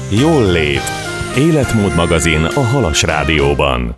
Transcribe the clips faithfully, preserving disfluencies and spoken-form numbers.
Jól lét. Életmód magazin a Halas Rádióban.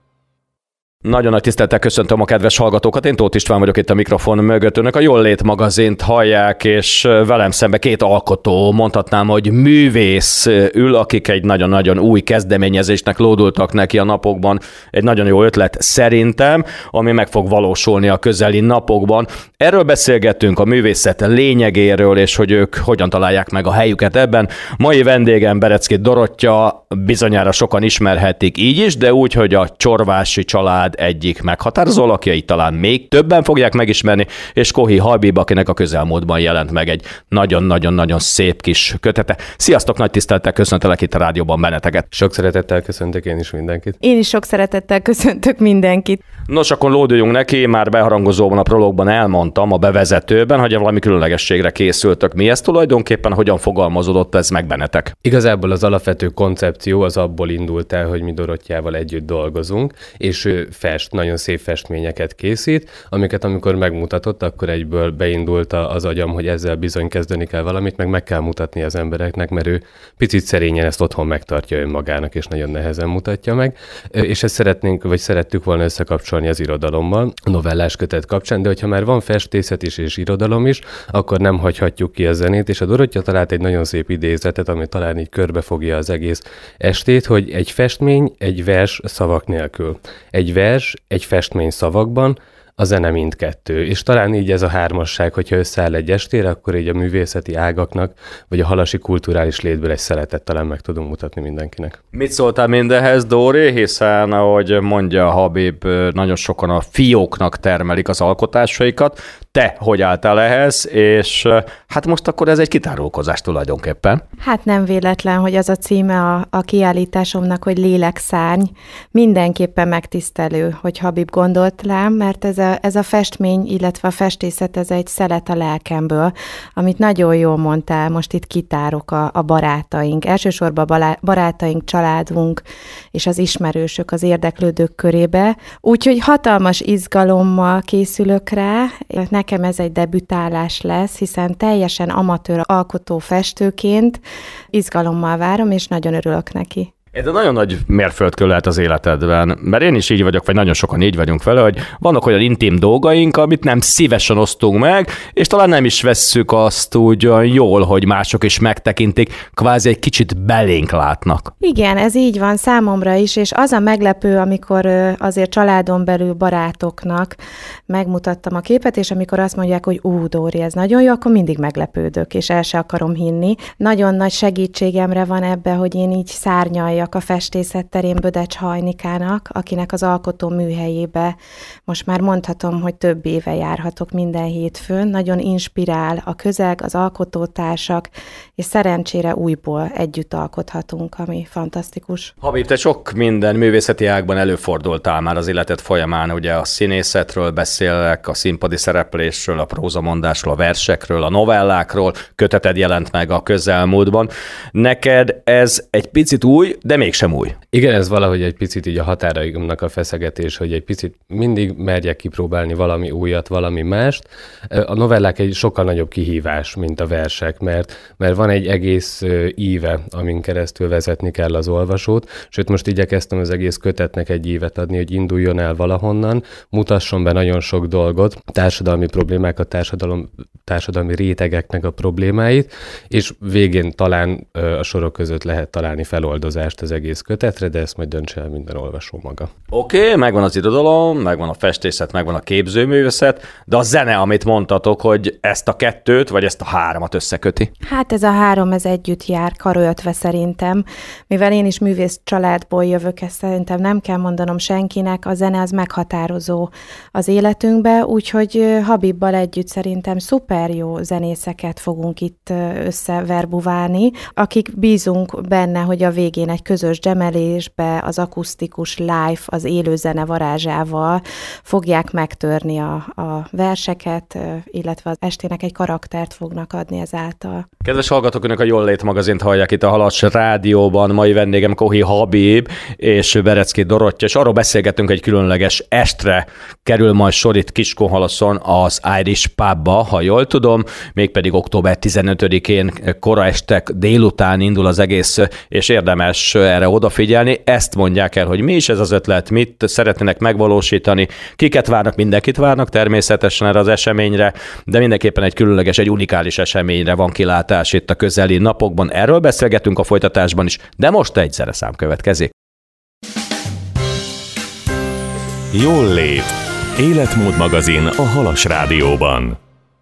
Nagyon nagy tisztelettel köszöntöm a kedves hallgatókat, én Tóth István vagyok itt a mikrofon mögött. Önök a Jól lét magazint hallják, és velem szembe két alkotó, mondhatnám, hogy művész ül, akik egy nagyon-nagyon új kezdeményezésnek lódultak neki a napokban. Egy nagyon jó ötlet szerintem, ami meg fog valósulni a közeli napokban. Erről beszélgettünk, a művészet lényegéről, és hogy ők hogyan találják meg a helyüket ebben. Mai vendégem Berecki Dorottya, bizonyára sokan ismerhetik így is, de úgy, hogy a Csorvási család egyik meghatározó alakjai, talán még többen fogják megismerni, és Kohi Habib, akinek a közelmúltban jelent meg egy nagyon-nagyon-nagyon szép kis kötete. Sziasztok, nagy tisztelettel köszöntelek itt a rádióban benneteket. Sok szeretettel köszöntök én is mindenkit. Én is sok szeretettel köszöntök mindenkit. Nos, akkor lóduljunk neki, már beharangozóban, a prológban elmondtam, a bevezetőben, hogy valami különlegességre készültök. Mi ez tulajdonképpen, hogyan fogalmazódott ez meg bennetek? Igazából az alapvető koncepció az abból indult el, hogy mi Dorottyával együtt dolgozunk, és ő fest, nagyon szép festményeket készít, amiket amikor megmutatott, akkor egyből beindult az agyam, hogy ezzel bizony kezdeni kell valamit, meg meg kell mutatni az embereknek, mert ő picit szerényen ezt otthon megtartja önmagának, és nagyon nehezen mutatja meg. És ezt szeretnénk, vagy szerettük volna összekapcsolni az irodalommal, a novellás kötet kapcsán, de hogyha már van festészet is és irodalom is, akkor nem hagyhatjuk ki a zenét, és a Dorottya talált egy nagyon szép idézetet, ami talán így körbefogja az egész estét, hogy egy festmény, egy vers szavak nélkül. Egy vers, egy festmény szavakban, a zene mindkettő. És talán így ez a hármasság, hogyha összeáll egy estére, akkor így a művészeti ágaknak, vagy a halasi kulturális létből egy szeletet talán meg tudunk mutatni mindenkinek. Mit szóltál mindehez, Dóri? Hiszen, ahogy mondja Habib, nagyon sokan a fióknak termelik az alkotásaikat. Te hogy álltál ehhez? És hát most akkor ez egy kitárulkozás tulajdonképpen. Hát nem véletlen, hogy az a címe a, a kiállításomnak, hogy Lélekszárny. Mindenképpen megtisztelő, hogy Habib gondolt rám, mert ez a Ez a festmény, illetve a festészet, ez egy szelet a lelkemből, amit nagyon jól mondtál, most itt kitárok a, a barátaink, elsősorban a barátaink, családunk és az ismerősök, az érdeklődők körébe. Úgyhogy hatalmas izgalommal készülök rá, nekem ez egy debütálás lesz, hiszen teljesen amatőr alkotó festőként izgalommal várom, és nagyon örülök neki. Ez egy nagyon nagy mérföldkő lehet az életedben, mert én is így vagyok, vagy nagyon sokan így vagyunk vele, hogy vannak olyan intim dolgaink, amit nem szívesen osztunk meg, és talán nem is vesszük azt úgy jól, hogy mások is megtekintik, kvázi egy kicsit belénk látnak. Igen, ez így van számomra is, és az a meglepő, amikor azért családon belül barátoknak megmutattam a képet, és amikor azt mondják, hogy ú, Dóri, ez nagyon jó, akkor mindig meglepődök, és el se akarom hinni. Nagyon nagy segítségemre van ebbe, hogy én így szárnyaljak a festészet terén Bödecs Hajnikának, akinek az alkotó műhelyébe most már mondhatom, hogy több éve járhatok minden hétfőn. Nagyon inspirál a közeg, az alkotótársak, és szerencsére újból együtt alkothatunk, ami fantasztikus. Habib, te sok minden művészeti ágban előfordultál már az életed folyamán, ugye a színészetről beszélek, a színpadi szereplésről, a prózamondásról, a versekről, a novellákról, köteted jelent meg a közelmúltban. Neked ez egy picit új, de mégsem új. Igen, ez valahogy egy picit így a határaimnak a feszegetés, hogy egy picit mindig merjek kipróbálni valami újat, valami mást. A novellák egy sokkal nagyobb kihívás, mint a versek, mert, mert van egy egész íve, amin keresztül vezetni kell az olvasót, sőt most igyekeztem az egész kötetnek egy ívet adni, hogy induljon el valahonnan, mutasson be nagyon sok dolgot, társadalmi problémákat, társadalom, társadalmi rétegeknek a problémáit, és végén talán a sorok között lehet találni feloldozást az egész kötetre, de ezt majd döntse el minden olvasó maga. Oké, okay, megvan az irodalom, megvan a festészet, megvan a képzőművészet, de a zene, amit mondtatok, hogy ezt a kettőt, vagy ezt a háromat összeköti? Hát ez a három, ez együtt jár, karöltve szerintem. Mivel én is művész családból jövök, ezt szerintem nem kell mondanom senkinek, a zene az meghatározó az életünkbe, úgyhogy Habibbal együtt szerintem szuper jó zenészeket fogunk itt összeverbuválni, akik bízunk benne, hogy a végén egy közös dzsemelésbe, az akusztikus live, az élő zene varázsával fogják megtörni a, a verseket, illetve az estének egy karaktert fognak adni ezáltal. Kedves hallgatók, önök a Jól Lét magazint hallják itt a Halas Rádióban. Mai vendégem Kohi Habib és Berecki Dorottya, és arról beszélgetünk, egy különleges estre kerül majd sor itt Kiskunhalaszon az Irish Pubba, ha jól tudom, mégpedig október tizenötödikén kora este délután indul az egész, és érdemes erre odafigyelni. Ezt mondják el, hogy mi is ez az ötlet, mit szeretnének megvalósítani, kiket várnak, mindenkit várnak természetesen erre az eseményre, de mindenképpen egy különleges, egy unikális eseményre van kilátás itt a közeli napokban. Erről beszélgetünk a folytatásban is, de most egy zeneszám következik. Jól Lét. Életmód magazin a Halas Rádióban.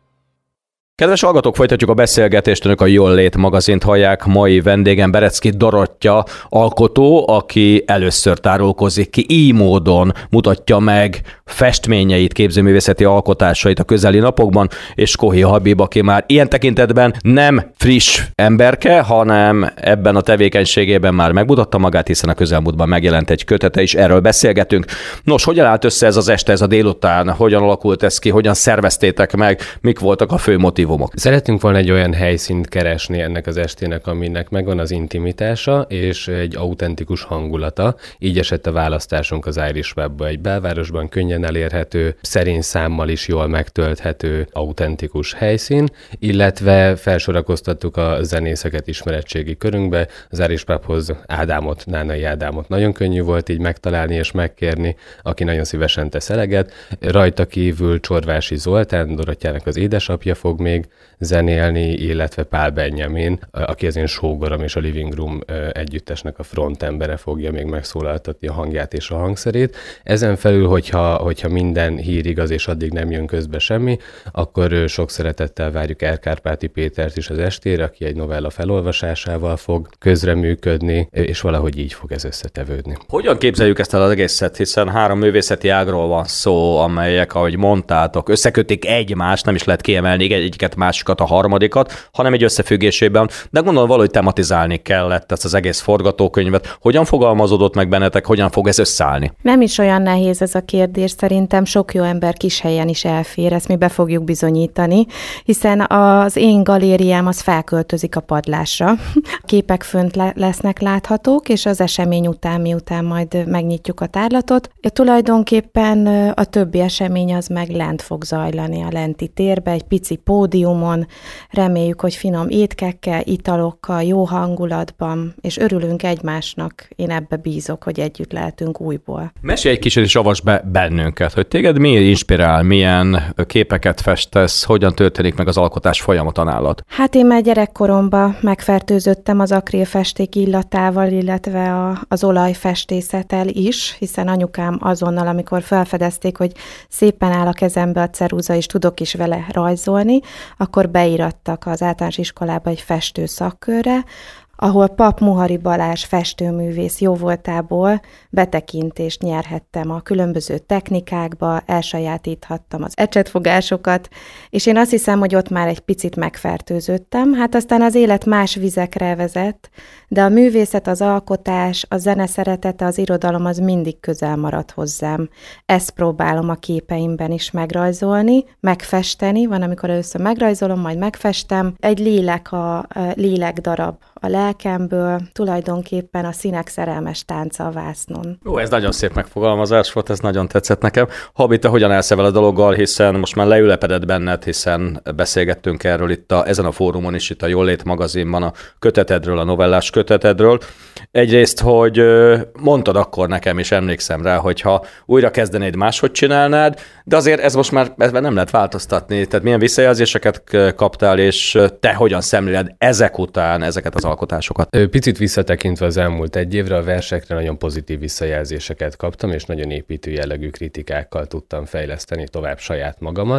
Kedves hallgatók, folytatjuk a beszélgetést, önök a Jól Lét magazint hallják. Mai vendégem Berecki Dorottya, alkotó, aki először tárulkozik ki, így módon mutatja meg festményeit, képzőművészeti alkotásait a közeli napokban, és Kohi Habib, aki már ilyen tekintetben nem friss emberke, hanem ebben a tevékenységében már megmutatta magát, hiszen a közelmúltban megjelent egy kötete is, erről beszélgetünk. Nos, hogyan állt össze ez az este, ez a délután? Hogyan alakult ez ki? Hogyan szerveztétek meg? Mik voltak a fő motivumok? Szeretünk volna egy olyan helyszínt keresni ennek az estének, aminek megvan az intimitása és egy autentikus hangulata. Így esett a választásunk az Irish Pubba, egy belvárosban könnyen elérhető, szerény számmal is jól megtölthető, autentikus helyszín, illetve felsorakoztattuk a zenészeket ismeretségi körünkbe. Az Irish Pubhoz Ádámot, Nánai Ádámot nagyon könnyű volt így megtalálni és megkérni, aki nagyon szívesen tesz eleget. Rajta kívül Csorvási Zoltán, Dorottyának az édesapja fog még zenélni, illetve Pál Benjamin, aki az én sógorom és a Living Room együttesnek a frontembere fogja még megszólaltatni a hangját és a hangszerét. Ezen felül, hogyha, hogyha minden hír igaz, és addig nem jön közbe semmi, akkor sok szeretettel várjuk Erkárpáti Pétert is az estére, aki egy novella felolvasásával fog közreműködni, és valahogy így fog ez összetevődni. Hogyan képzeljük ezt el az egészet, hiszen három művészeti ágról van szó, amelyek, ahogy mondtátok, összekötik egymást, nem is lehet kiemelni egyiket, másikat, a harmadikat, hanem egy összefüggésében, de gondolom valahogy tematizálni kellett ezt az egész forgatókönyvet. Hogyan fogalmazódott meg bennetek, hogyan fog ez összeállni? Nem is olyan nehéz ez a kérdés, szerintem sok jó ember kis helyen is elfér, ezt mi be fogjuk bizonyítani, hiszen az én galériám az felköltözik a padlásra. A képek fönt le- lesznek láthatók, és az esemény után, miután majd megnyitjuk a tárlatot, tulajdonképpen a többi esemény az meg lent fog zajlani a lenti térbe, egy pici pódiumon, reméljük, hogy finom étkekkel, italokkal, jó hangulatban, és örülünk egymásnak. Én ebbe bízok, hogy együtt lehetünk újból. Mesélj egy kicsit, és avasd be bennünket, hogy téged mi inspirál, milyen képeket festesz, hogyan történik meg az alkotás folyamata nálad? Hát én már gyerekkoromban megfertőzöttem az akrilfesték illatával, illetve a, az olajfestészettel is, hiszen anyukám azonnal, amikor felfedezték, hogy szépen áll a kezembe a ceruza, és tudok is vele rajzolni, akkor beírattak az általános iskolába egy festő szakkörre, ahol Pap Muhari Balázs festőművész jóvoltából betekintést nyerhettem a különböző technikákba, elsajátíthattam az ecsetfogásokat, és én azt hiszem, hogy ott már egy picit megfertőződtem. Hát aztán az élet más vizekre vezet, de a művészet, az alkotás, a zene szeretete, az irodalom az mindig közel maradt hozzám. Ezt próbálom a képeimben is megrajzolni, megfesteni, van, amikor először megrajzolom, majd megfestem. Egy lélek a, a lélek darab a lelkemből, tulajdonképpen a színek szerelmes tánca a vásznon. Ó, ez nagyon szép megfogalmazás volt, ez nagyon tetszett nekem. Habi, te hogyan állsz ezzel a dologgal, hiszen most már leülepedett benned, hiszen beszélgettünk erről itt a, ezen a fórumon is, itt a Jól Lét magazinban a kötetedről, a novellás kötetedről. Egyrészt, hogy mondtad akkor nekem, és emlékszem rá, hogyha újra kezdenéd, máshogy csinálnád, de azért ez most már ezben nem lehet változtatni. Tehát milyen visszajelzéseket kaptál, és te hogyan szemléled ezek után ezeket az alkotásokat? Picit visszatekintve az elmúlt egy évre, a versekre nagyon pozitív visszajelzéseket kaptam, és nagyon építő jellegű kritikákkal tudtam fejleszteni tovább saját magamat.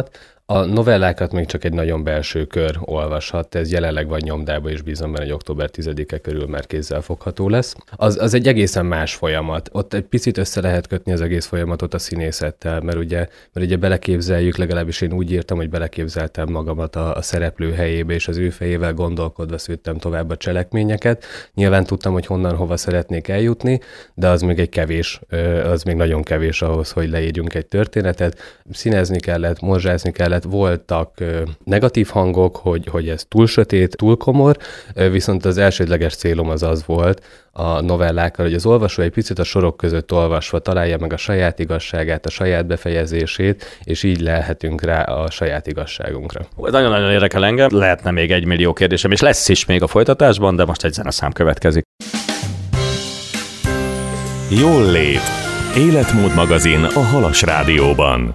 A novellákat még csak egy nagyon belső kör olvashat, ez jelenleg van nyomdában, és bízom benne, hogy október tizedike körül már kézzelfogható lesz. Az, az egy egészen más folyamat. Ott egy picit össze lehet kötni az egész folyamatot a színészettel, mert ugye, mert ugye beleképzeljük, legalábbis én úgy írtam, hogy beleképzeltem magamat a, a szereplő helyébe, és az ő fejével gondolkodva szűrtem tovább a cselekményeket. Nyilván tudtam, hogy honnan, hova szeretnék eljutni, de az még egy kevés, az még nagyon kevés ahhoz, hogy leírjunk egy történetet. Színezni kellett, morzsázni kellett, voltak negatív hangok, hogy, hogy ez túl sötét, túl komor, viszont az elsődleges célom az az volt a novellákkal, hogy az olvasó egy picit a sorok között olvasva találja meg a saját igazságát, a saját befejezését, és így lelhetünk rá a saját igazságunkra. Nagyon-nagyon érdekel engem, lehetne még egy millió kérdésem, és lesz is még a folytatásban, de most egy zeneszám következik. Jól lét. Életmód magazin a Halas Rádióban.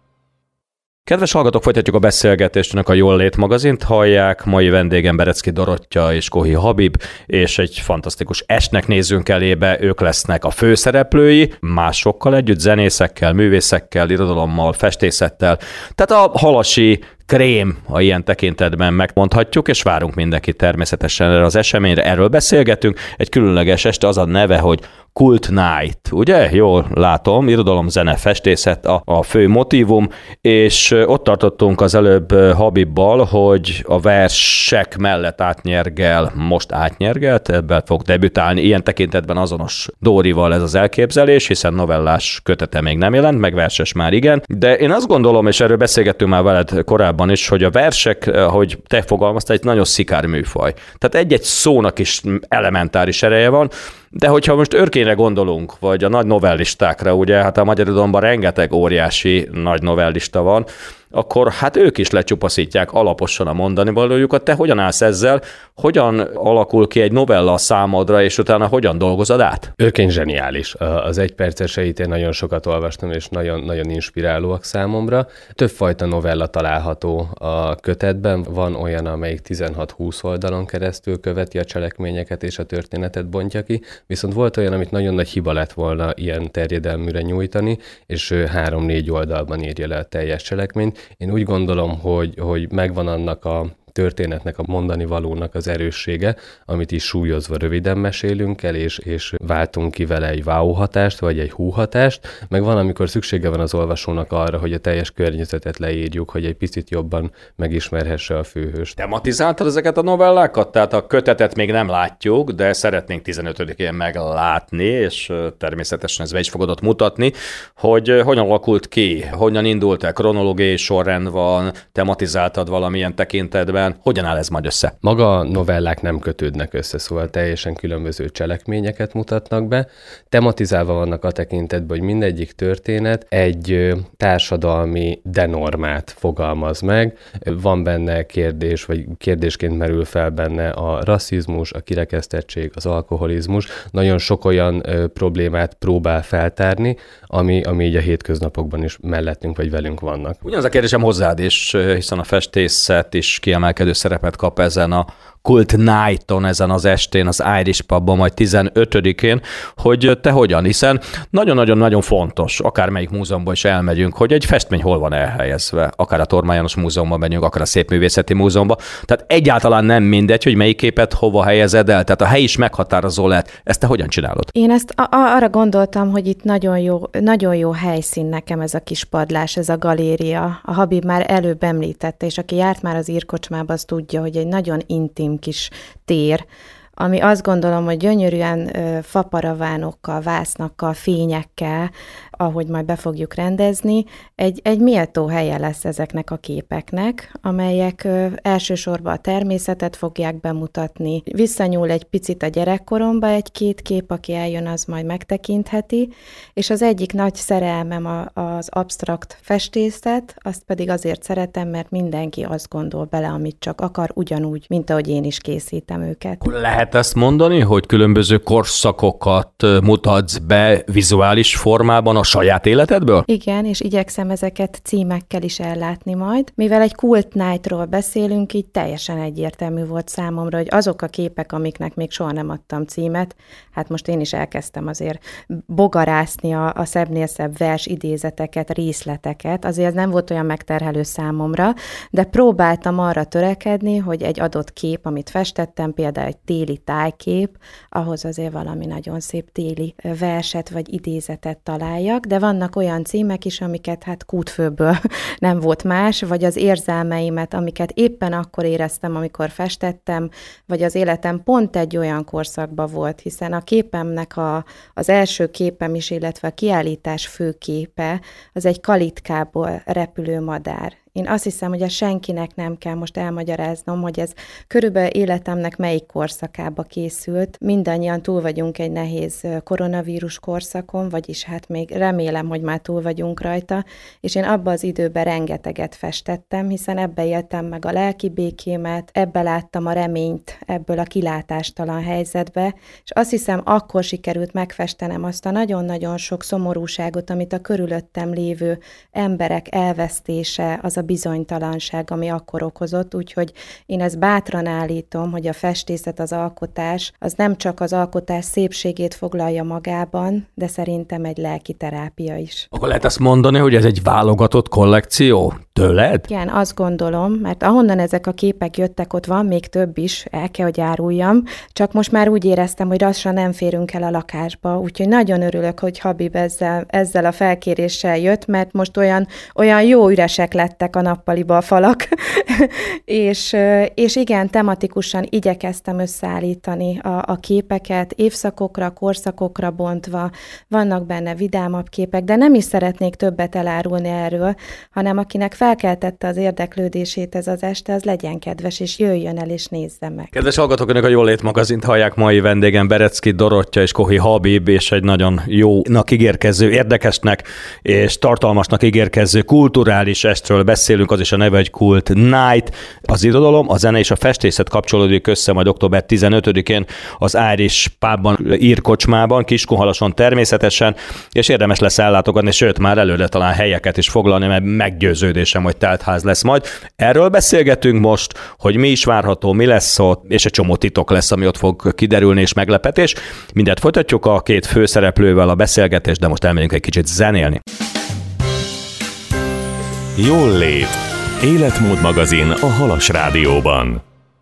Kedves hallgatók, folytatjuk a beszélgetést, önök a Jól lét magazint hallják. Mai vendégem Berecki Dorottya és Kohi Habib, és egy fantasztikus estnek nézzünk elébe. Ők lesznek a főszereplői, másokkal együtt, zenészekkel, művészekkel, irodalommal, festészettel. Tehát a halasi krém, ha ilyen tekintetben megmondhatjuk, és várunk mindenkit természetesen erre az eseményre. Erről beszélgetünk. Egy különleges este, az a neve, hogy Kult Night, ugye? Jól látom, irodalom, zene, festészet a, a fő motívum, és ott tartottunk az előbb Habibbal, hogy a versek mellett átnyergel, most átnyergelt, ebben fog debütálni, ilyen tekintetben azonos Dórival ez az elképzelés, hiszen novellás kötete még nem jelent, meg verses már igen, de én azt gondolom, és erről beszélgettünk már veled korábban is, hogy a versek, ahogy te fogalmaztál, egy nagyon szikár műfaj. Tehát egy-egy szónak is elementáris ereje van, de hogyha most Örkényre gondolunk, vagy a nagy novellistákra, ugye, hát a magyar irodalomban rengeteg óriási nagy novellista van, akkor hát ők is lecsupaszítják alaposan a mondani valójukat. Te hogyan állsz ezzel? Hogyan alakul ki egy novella a számodra, és utána hogyan dolgozod át? Örkény zseniális. Az egyperceseit én nagyon sokat olvastam, és nagyon, nagyon inspirálóak számomra. Többfajta novella található a kötetben. Van olyan, amelyik tizenhat-húsz oldalon keresztül követi a cselekményeket, és a történetet bontja ki, viszont volt olyan, amit nagyon nagy hiba lett volna ilyen terjedelműre nyújtani, és három-négy oldalban írja le a teljes cselekményt. Én úgy gondolom, hogy, hogy megvan annak a történetnek, a mondani valónak az erőssége, amit is súlyozva röviden mesélünk el, és, és váltunk ki vele egy wow hatást, vagy egy hú hatást, meg van, amikor szüksége van az olvasónak arra, hogy a teljes környezetet leírjuk, hogy egy picit jobban megismerhesse a főhőst. Tematizáltad ezeket a novellákat? Tehát a kötetet még nem látjuk, de szeretnénk tizenötödikén meglátni, és természetesen ez be is fogod ott mutatni, hogy hogyan alakult ki, hogyan indult el, kronológiai sorrend van, tematizáltad valamilyen tekintetben. Hogyan áll ez majd össze? Maga a novellák nem kötődnek össze, szóval teljesen különböző cselekményeket mutatnak be. Tematizálva vannak a tekintetben, hogy mindegyik történet egy társadalmi denormát fogalmaz meg. Van benne kérdés, vagy kérdésként merül fel benne a rasszizmus, a kirekesztettség, az alkoholizmus. Nagyon sok olyan ö, problémát próbál feltárni, ami, ami így a hétköznapokban is mellettünk, vagy velünk vannak. Ugyanaz a kérdésem hozzád is, hiszen a festészet is kiemelkedő szerepet kap ezen a Kult Night-on, ezen az estén, az Irish Pubban, majd tizenötödikén, hogy te hogyan, hiszen nagyon-nagyon-nagyon fontos, akármelyik múzeumban is elmegyünk, hogy egy festmény hol van elhelyezve, akár a Thorman János Múzeumban megyünk, akár a Szépművészeti Múzeumban, tehát egyáltalán nem mindegy, hogy melyik képet hova helyezed el, tehát a hely is meghatározó lehet. Ezt te hogyan csinálod? Én ezt a- arra gondoltam, hogy itt nagyon jó, nagyon jó helyszín nekem ez a kis padlás, ez a galéria. A Habib már előbb említette, és aki járt már az Írkocsmába, az tudja, hogy egy nagyon intim kis tér, ami azt gondolom, hogy gyönyörűen ö, faparavánokkal, vásznakkal, fényekkel, ahogy majd be fogjuk rendezni, egy, egy méltó helye lesz ezeknek a képeknek, amelyek ö, elsősorban a természetet fogják bemutatni. Visszanyúl egy picit a gyerekkoromba egy-két kép, aki eljön, az majd megtekintheti, és az egyik nagy szerelmem a, az absztrakt festészet, azt pedig azért szeretem, mert mindenki azt gondol bele, amit csak akar, ugyanúgy, mint ahogy én is készítem őket. Lehet Lehet ezt mondani, hogy különböző korszakokat mutatsz be vizuális formában a saját életedből? Igen, és igyekszem ezeket címekkel is ellátni majd. Mivel egy Kult Night-ról beszélünk, így teljesen egyértelmű volt számomra, hogy azok a képek, amiknek még soha nem adtam címet, hát most én is elkezdtem azért bogarászni a, a szebbnél szebb vers idézeteket, részleteket, azért ez nem volt olyan megterhelő számomra, de próbáltam arra törekedni, hogy egy adott kép, amit festettem, például egy téli tájkép, ahhoz azért valami nagyon szép téli verset vagy idézetet találjak, de vannak olyan címek is, amiket hát kútfőből nem volt más, vagy az érzelmeimet, amiket éppen akkor éreztem, amikor festettem, vagy az életem pont egy olyan korszakban volt, hiszen a képemnek a, az első képem is, illetve a kiállítás főképe, az egy kalitkából repülő madár. Én azt hiszem, hogy a senkinek nem kell most elmagyaráznom, hogy ez körülbelül életemnek melyik korszakába készült. Mindannyian túl vagyunk egy nehéz koronavírus korszakon, vagyis hát még remélem, hogy már túl vagyunk rajta, és én abban az időben rengeteget festettem, hiszen ebbe éltem meg a lelki békémet, ebbe láttam a reményt ebből a kilátástalan helyzetbe, és azt hiszem, akkor sikerült megfestenem azt a nagyon-nagyon sok szomorúságot, amit a körülöttem lévő emberek elvesztése, az a bizonytalanság, ami akkor okozott, úgyhogy én ezt bátran állítom, hogy a festészet, az alkotás, az nem csak az alkotás szépségét foglalja magában, de szerintem egy lelki terápia is. Akkor lehet azt mondani, hogy ez egy válogatott kollekció tőled? Igen, azt gondolom, mert ahonnan ezek a képek jöttek, ott van még több is, el kell, hogy áruljam, csak most már úgy éreztem, hogy lassan nem férünk el a lakásba, úgyhogy nagyon örülök, hogy Habib ezzel, ezzel a felkéréssel jött, mert most olyan, olyan jó üresek lettek a nappaliba a falak, és, és igen, tematikusan igyekeztem összeállítani a, a képeket, évszakokra, korszakokra bontva, vannak benne vidámabb képek, de nem is szeretnék többet elárulni erről, hanem akinek felkeltette az érdeklődését ez az este, az legyen kedves, és jöjjön el, és nézze meg. Kedves hallgatók, önök a Jól Lét magazint hallják, mai vendégem Berecki Dorottya és Kohi Habib, és egy nagyon jónak ígérkező, érdekesnek és tartalmasnak ígérkező kulturális estről beszélünk, az is a neve, egy Kult Night. Az irodalom, a zene és a festészet kapcsolódik össze majd október tizenötödikén az Irish Pubban, Írkocsmában, Kiskunhalason természetesen, és érdemes lesz ellátogatni, sőt már előre talán helyeket is foglalni, mert meggyőződésem, hogy teltház lesz majd. Erről beszélgetünk most, hogy mi is várható, mi lesz ott, és egy csomó titok lesz, ami ott fog kiderülni, és meglepetés. Mindent folytatjuk a két főszereplővel a beszélgetést, de most elmegyünk egy kicsit zenélni. Jól Lét. Életmód magazin a Halas Rádióban.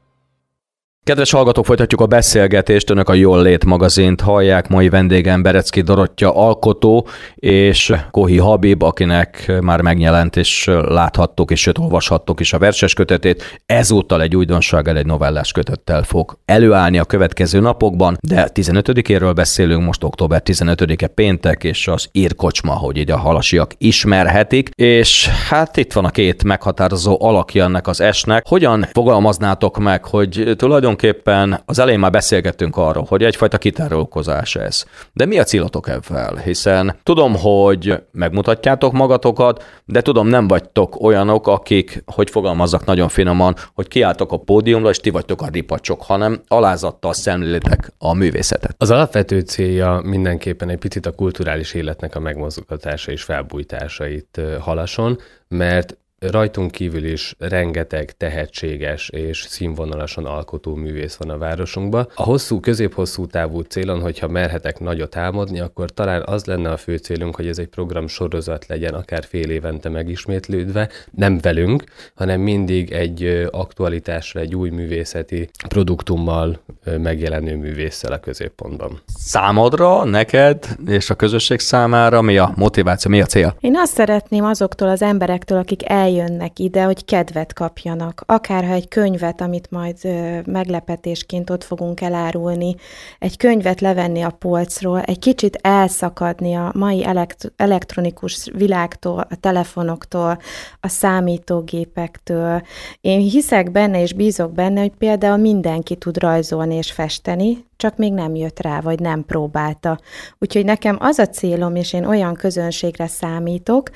Kedves hallgatók, folytatjuk a beszélgetést, önök a Jól Lét magazint hallják, mai vendégem Berecki Dorottya alkotó, és Kohi Habib, akinek már megjelent, és láthattok, és sőt olvashattok is a verses kötetét. Ezúttal egy újdonsággal, egy novellás kötettel fog előállni a következő napokban, de tizenötödikéről beszélünk, most október tizenötödike péntek, és az Írkocsma, hogy így a halasiak ismerhetik, és hát itt van a két meghatározó alakja ennek az estnek. Hogyan fogalmaznátok meg, hogy tulajdonképpen Tulajdonképpen az elején már beszélgettünk arról, hogy egyfajta kitárulkozás ez. De mi a célotok ebben? Hiszen tudom, hogy megmutatjátok magatokat, de tudom, nem vagytok olyanok, akik, hogy fogalmazzak nagyon finoman, hogy kiálltok a pódiumra, és ti vagytok a ripacsok, hanem alázattal szemlélitek a művészetet. Az alapvető célja mindenképpen egy picit a kulturális életnek a megmozgatása és felbújtása itt Halason, mert rajtunk kívül is rengeteg tehetséges és színvonalasan alkotó művész van a városunkban. A hosszú, közép-hosszú távú célon, hogyha merhetek nagyot álmodni, akkor talán az lenne a fő célunk, hogy ez egy program sorozat legyen, akár fél évente megismétlődve, nem velünk, hanem mindig egy aktualitásra, egy új művészeti produktummal megjelenő művésszel a középpontban. Számodra, neked és a közösség számára mi a motiváció, mi a cél? Én azt szeretném azoktól az emberektől, akik eljönnek ide, hogy kedvet kapjanak. Akárha egy könyvet, amit majd ö, meglepetésként ott fogunk elárulni, egy könyvet levenni a polcról, egy kicsit elszakadni a mai elekt- elektronikus világtól, a telefonoktól, a számítógépektől. Én hiszek benne és bízok benne, hogy például mindenki tud rajzolni és festeni, csak még nem jött rá, vagy nem próbálta. Úgyhogy nekem az a célom, és én olyan közönségre számítok,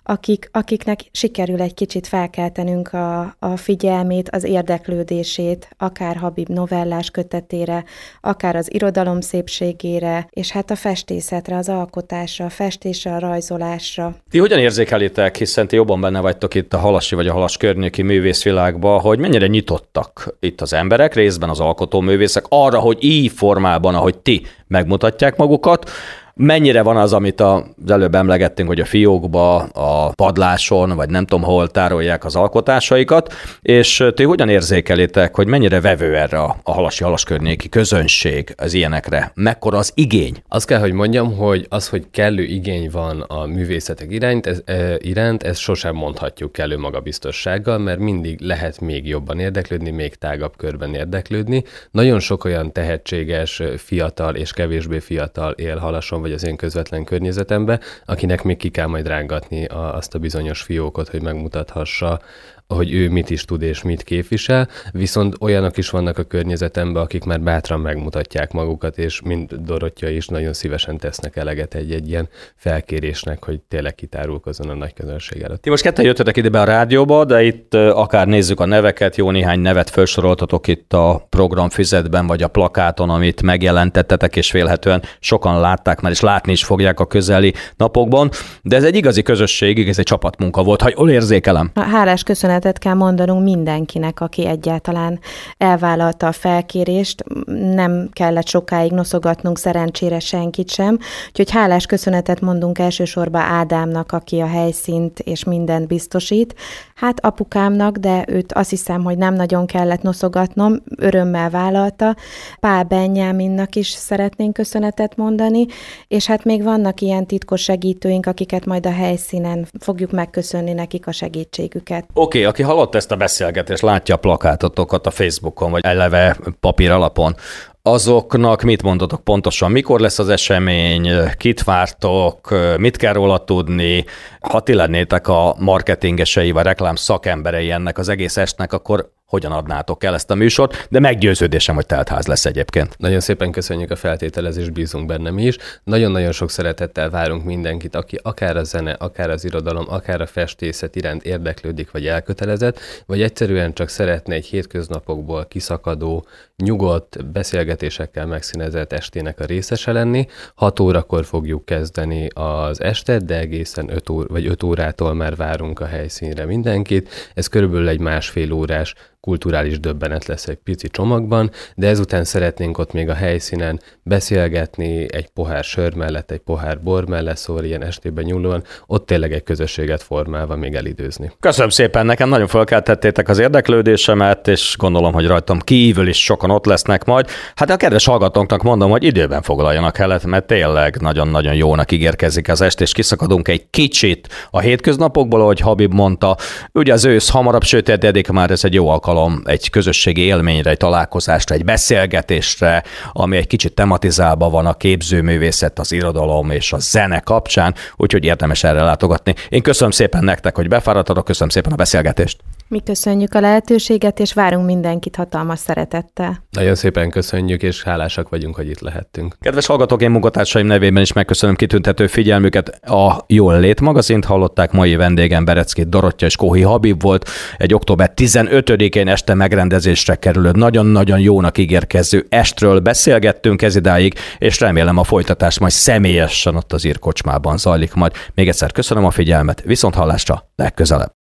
akik, akiknek sikerül egy kicsit felkeltenünk a, a figyelmét, az érdeklődését, akár Habib novellás kötetére, akár az irodalom szépségére, és hát a festészetre, az alkotásra, a festésre, a rajzolásra. Ti hogyan érzékelitek, hiszen ti jobban benne vagytok itt a halasi vagy a halas környéki művészvilágban, hogy mennyire nyitottak itt az emberek, részben az alkotóművészek arra, hogy így formában, ahogy ti megmutatják magukat, mennyire van az, amit az előbb emlegettünk, hogy a fiókba, a padláson, vagy nem tudom hol tárolják az alkotásaikat, és ti hogyan érzékelitek, hogy mennyire vevő erre a halasi halas környéki közönség az ilyenekre? Mekkora az igény? Azt kell, hogy mondjam, hogy az, hogy kellő igény van a művészetek iránt, ez, e, iránt, ezt sosem mondhatjuk kellő magabiztossággal, mert mindig lehet még jobban érdeklődni, még tágabb körben érdeklődni. Nagyon sok olyan tehetséges, fiatal és kevésbé fiatal él Halason, vagy az én közvetlen környezetembe, akinek még ki kell majd rángatni a, azt a bizonyos fiókot, hogy megmutathassa, hogy ő mit is tud és mit képvisel, viszont olyanok is vannak a környezetemben, akik már bátran megmutatják magukat, és mint Dorottya is nagyon szívesen tesznek eleget egy-egy ilyen felkérésnek, hogy tényleg kitárulkozzon a nagy közönség előtt. Ti most ketten jöttetek ide be a rádióba, de itt akár nézzük a neveket, jó néhány nevet felsoroltatok itt a programfüzetben, vagy a plakáton, amit megjelentettetek, és vélhetően sokan látták már, és látni is fogják a közeli napokban, de ez egy igazi közösség, ez egy csapatmunka volt, ha jól érzékelem. Hálás köszönet kell mondanunk mindenkinek, aki egyáltalán elvállalta a felkérést. Nem kellett sokáig noszogatnunk szerencsére senkit sem. Úgyhogy hálás köszönetet mondunk elsősorban Ádámnak, aki a helyszínt és mindent biztosít. Hát apukámnak, de őt azt hiszem, hogy nem nagyon kellett noszogatnom, örömmel vállalta. Pál Benyáminnak is szeretnénk köszönetet mondani, és hát még vannak ilyen titkos segítőink, akiket majd a helyszínen fogjuk megköszönni nekik a segítségüket. Oké, okay, aki hallott ezt a beszélgetést, látja a plakátotokat a Facebookon, vagy eleve papír alapon, azoknak mit mondatok pontosan? Mikor lesz az esemény? Kit vártok? Mit kell róla tudni? Ha ti lennétek a marketingesei vagy reklám szakemberei ennek az egész estnek, akkor hogyan adnátok el ezt a műsort, de meggyőződésem, hogy teltház lesz egyébként. Nagyon szépen köszönjük a feltételezést, bízunk benne mi is. Nagyon-nagyon sok szeretettel várunk mindenkit, aki akár a zene, akár az irodalom, akár a festészet iránt érdeklődik, vagy elkötelezett, vagy egyszerűen csak szeretne egy hétköznapokból kiszakadó, nyugodt beszélgetésekkel megszínezett estének a részese lenni. hat órakor fogjuk kezdeni az estet, de egészen öt óra, vagy öt órától már várunk a helyszínre mindenkit. Ez körülbelül egy másfél órás kulturális döbbenet lesz egy pici csomagban, de ezután szeretnénk ott még a helyszínen beszélgetni, egy pohár sör mellett, egy pohár bor mellett, szóval ilyen estében nyúlóan, ott tényleg egy közösséget formálva még elidőzni. Köszönöm szépen, nekem nagyon felkeltettétek az érdeklődésemet, és gondolom, hogy rajtam kívül is sokan ott lesznek majd. Hát a kedves hallgatóknak mondom, hogy időben foglaljanak el, mert tényleg nagyon-nagyon jónak ígérkezik az est, és kiszakadunk egy kicsit a hétköznapokból, ahogy Habib mondta. Ugye az ősz hamarabb sötétedik, már ez egy jó alkalom egy közösségi élményre, egy találkozásra, egy beszélgetésre, ami egy kicsit tematizálva van a képzőművészet, az irodalom és a zene kapcsán, úgyhogy érdemes erre látogatni. Én köszönöm szépen nektek, hogy befáradtatok, köszönöm szépen a beszélgetést. Mi köszönjük a lehetőséget, és várunk mindenkit hatalmas szeretettel. Nagyon szépen köszönjük, és hálásak vagyunk, hogy itt lehettünk. Kedves hallgatók, én munkatársaim nevében is megköszönöm kitüntető figyelmüket. A Jól Lét magazint hallották, mai vendégem Berecki Dorottya és Kóhi Habib volt. Egy október tizenötödikén este megrendezésre kerülő, nagyon-nagyon jónak ígérkező estről beszélgettünk ez idáig, és remélem a folytatás majd személyesen ott az Ír kocsmában zajlik majd. Még egyszer köszönöm a figyelmet, viszont hallásra legközelebb.